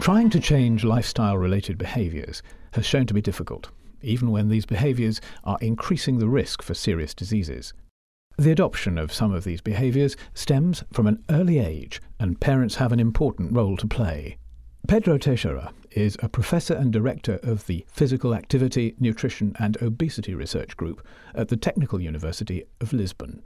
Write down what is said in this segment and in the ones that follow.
Trying to change lifestyle-related behaviours has shown to be difficult, even when these behaviours are increasing the risk for serious diseases. The adoption of some of these behaviours stems from an early age, and parents have an important role to play. Pedro Teixeira is a professor and director of the Physical Activity, Nutrition and Obesity Research Group at the Technical University of Lisbon.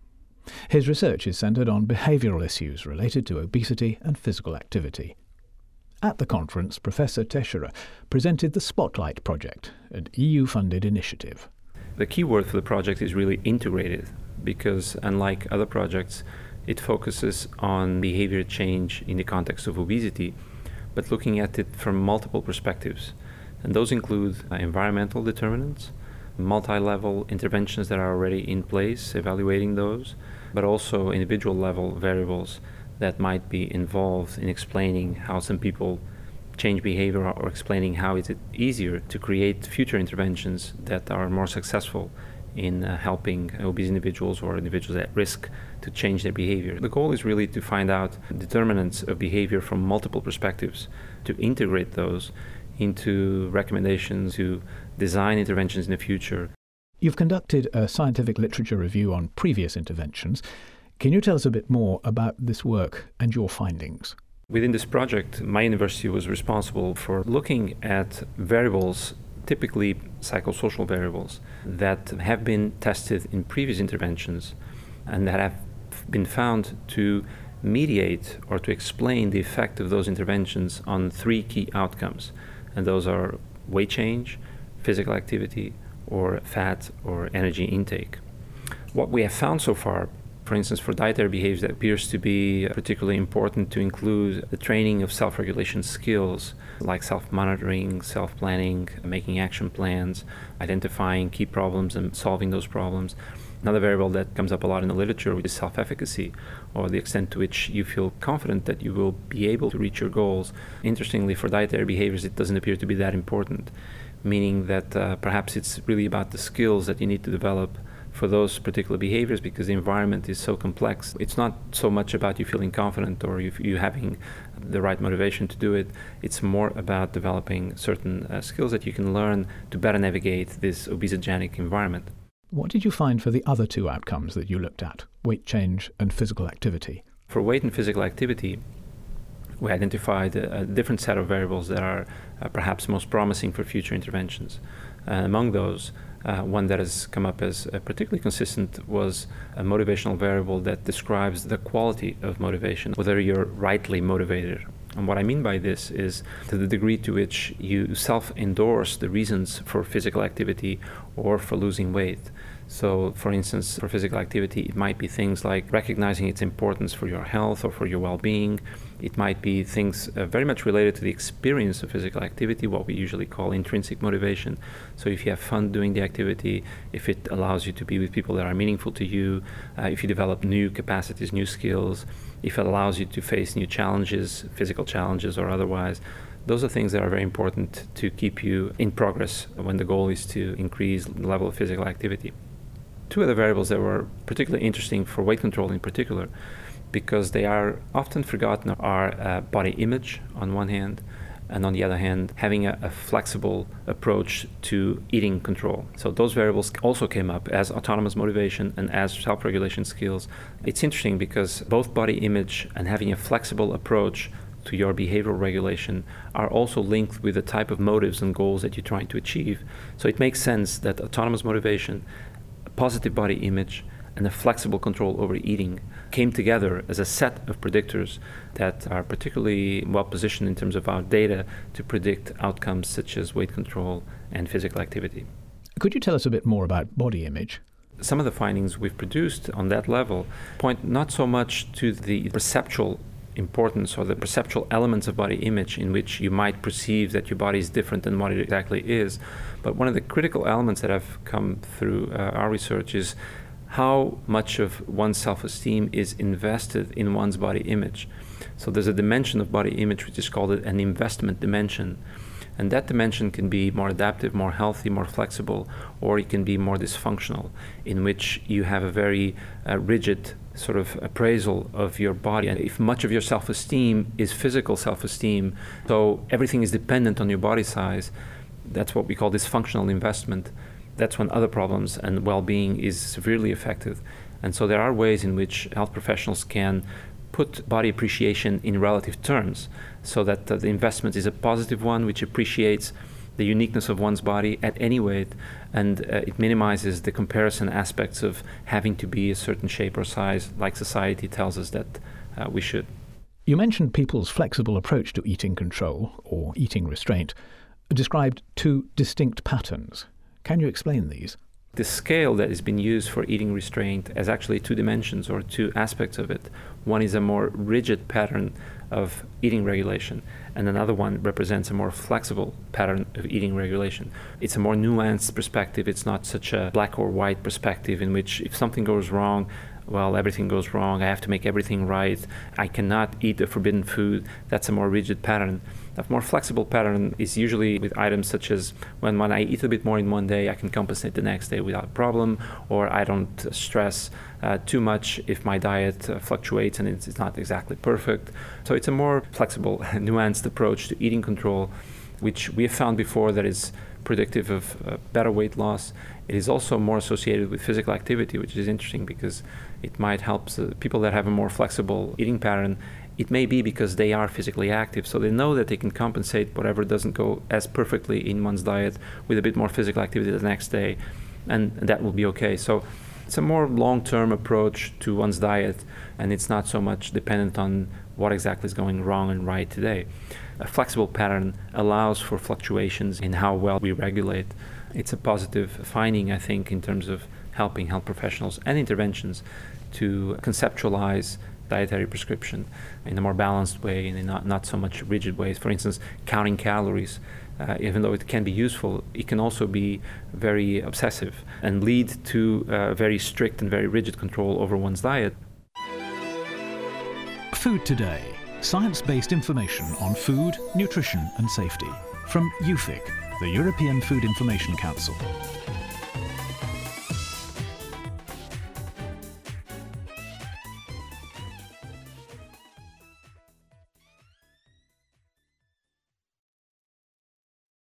His research is centred on behavioural issues related to obesity and physical activity. At the conference, Professor Teixeira presented the Spotlight Project, an EU-funded initiative. The key word for the project is really integrated, because unlike other projects, it focuses on behavior change in the context of obesity, but looking at it from multiple perspectives. And those include environmental determinants, multi-level interventions that are already in place, evaluating those, but also individual level variables that might be involved in explaining how some people change behavior, or explaining how is it easier to create future interventions that are more successful in helping obese individuals or individuals at risk to change their behavior. The goal is really to find out determinants of behavior from multiple perspectives, to integrate those into recommendations to design interventions in the future. You've conducted a scientific literature review on previous interventions. Can you tell us a bit more about this work and your findings? Within this project, my university was responsible for looking at variables, typically psychosocial variables, that have been tested in previous interventions and that have been found to mediate or to explain the effect of those interventions on three key outcomes. And those are weight change, physical activity, or fat or energy intake. What we have found so far, for instance, for dietary behaviors, that appears to be particularly important to include the training of self-regulation skills like self-monitoring, self-planning, making action plans, identifying key problems and solving those problems. Another variable that comes up a lot in the literature is self-efficacy, or the extent to which you feel confident that you will be able to reach your goals. Interestingly, for dietary behaviors, it doesn't appear to be that important, meaning that perhaps it's really about the skills that you need to develop for those particular behaviors, because the environment is so complex. It's not so much about you feeling confident or you having the right motivation to do it. It's more about developing certain skills that you can learn to better navigate this obesogenic environment. What did you find for the other two outcomes that you looked at, weight change and physical activity? For weight and physical activity, we identified a different set of variables that are perhaps most promising for future interventions. Among those, one that has come up as particularly consistent was a motivational variable that describes the quality of motivation, whether you're rightly motivated. And what I mean by this is to the degree to which you self-endorse the reasons for physical activity or for losing weight. So, for instance, for physical activity, it might be things like recognizing its importance for your health or for your well-being. It might be things very much related to the experience of physical activity, what we usually call intrinsic motivation. So if you have fun doing the activity, if it allows you to be with people that are meaningful to you, if you develop new capacities, new skills, if it allows you to face new challenges, physical challenges or otherwise, those are things that are very important to keep you in progress when the goal is to increase the level of physical activity. Two other variables that were particularly interesting for weight control in particular, because they are often forgotten, are body image on one hand, and on the other hand, having a flexible approach to eating control. So those variables also came up as autonomous motivation and as self-regulation skills. It's interesting because both body image and having a flexible approach to your behavioral regulation are also linked with the type of motives and goals that you're trying to achieve. So it makes sense that autonomous motivation, positive body image, and a flexible control over eating came together as a set of predictors that are particularly well positioned in terms of our data to predict outcomes such as weight control and physical activity. Could you tell us a bit more about body image? Some of the findings we've produced on that level point not so much to the perceptual importance or the perceptual elements of body image in which you might perceive that your body is different than what it exactly is, but one of the critical elements that have come through our research is how much of one's self-esteem is invested in one's body image. So there's a dimension of body image which is called an investment dimension. And that dimension can be more adaptive, more healthy, more flexible, or it can be more dysfunctional, in which you have a very rigid sort of appraisal of your body. And if much of your self-esteem is physical self-esteem, so everything is dependent on your body size, that's what we call dysfunctional investment. That's when other problems and well-being is severely affected. And so there are ways in which health professionals can put body appreciation in relative terms so that the investment is a positive one, which appreciates the uniqueness of one's body at any weight, and it minimizes the comparison aspects of having to be a certain shape or size like society tells us that we should. You mentioned people's flexible approach to eating control or eating restraint described two distinct patterns. Can you explain these? The scale that has been used for eating restraint has actually two dimensions or two aspects of it. One is a more rigid pattern of eating regulation, and another one represents a more flexible pattern of eating regulation. It's a more nuanced perspective. It's not such a black or white perspective in which if something goes wrong, well, everything goes wrong. I have to make everything right. I cannot eat the forbidden food. That's a more rigid pattern. A more flexible pattern is usually with items such as when I eat a bit more in one day, I can compensate the next day without a problem, or I don't stress too much if my diet fluctuates and it's not exactly perfect. So it's a more flexible, nuanced approach to eating control, which we have found before that is predictive of better weight loss. It is also more associated with physical activity, which is interesting because it might help people that have a more flexible eating pattern. It may be because they are physically active, so they know that they can compensate whatever doesn't go as perfectly in one's diet with a bit more physical activity the next day, and that will be okay. So it's a more long-term approach to one's diet, and it's not so much dependent on what exactly is going wrong and right today. A flexible pattern allows for fluctuations in how well we regulate. It's a positive finding, I think, in terms of helping health professionals and interventions to conceptualize dietary prescription in a more balanced way and in not so much rigid ways. For instance, counting calories, even though it can be useful, it can also be very obsessive and lead to very strict and very rigid control over one's diet. Food Today, science-based information on food, nutrition and safety from EUFIC, the European Food Information Council.